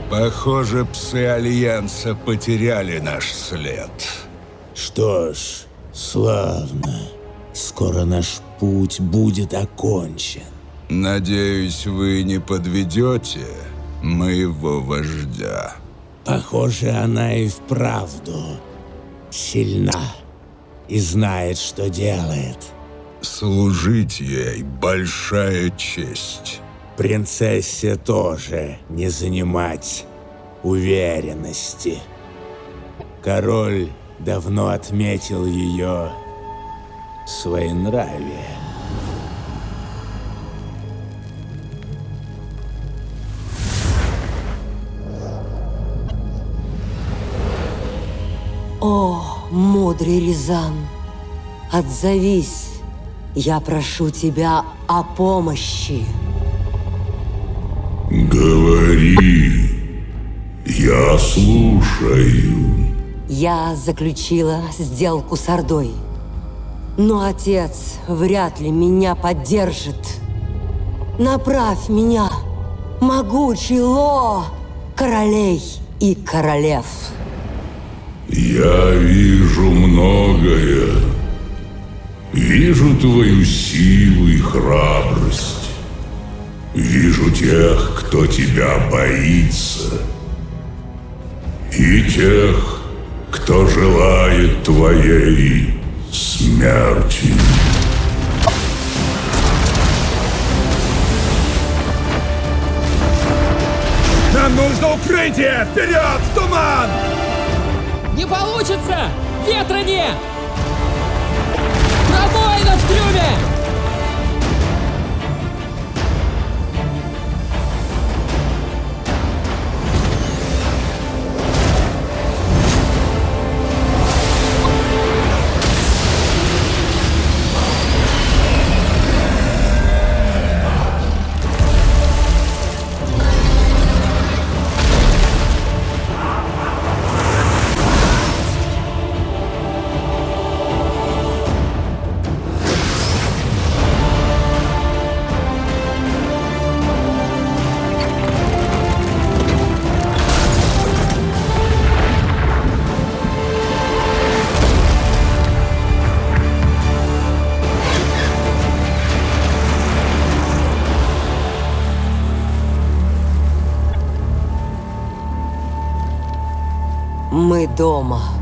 Похоже, псы Альянса потеряли наш след. Что ж, славно. Скоро наш путь будет окончен. Надеюсь, вы не подведете моего вождя. Похоже, она и вправду сильна и знает, что делает. Служить ей большая честь. Принцессе тоже не занимать уверенности. Король давно отметил ее своенравие. О, мудрый Рязан, отзовись, я прошу тебя о помощи. Говори, я слушаю. Я заключила сделку с Ордой, но отец вряд ли меня поддержит. Направь меня, могучий Ло, королей и королев. Я вижу многое. Вижу твою силу и храбрость. Вижу тех, кто тебя боится. И тех, кто желает твоей смерти. Нам нужно укрытие! Вперед, в туман! Не получится! Ветра нет! Пробоина в трюме! Мы дома.